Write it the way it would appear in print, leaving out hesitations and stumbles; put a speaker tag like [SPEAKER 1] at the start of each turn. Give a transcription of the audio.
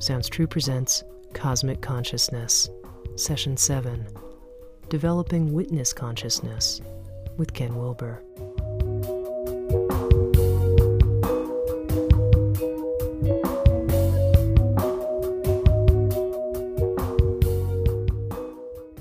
[SPEAKER 1] Sounds True presents Cosmic Consciousness, Session 7, Developing Witness Consciousness with Ken Wilber.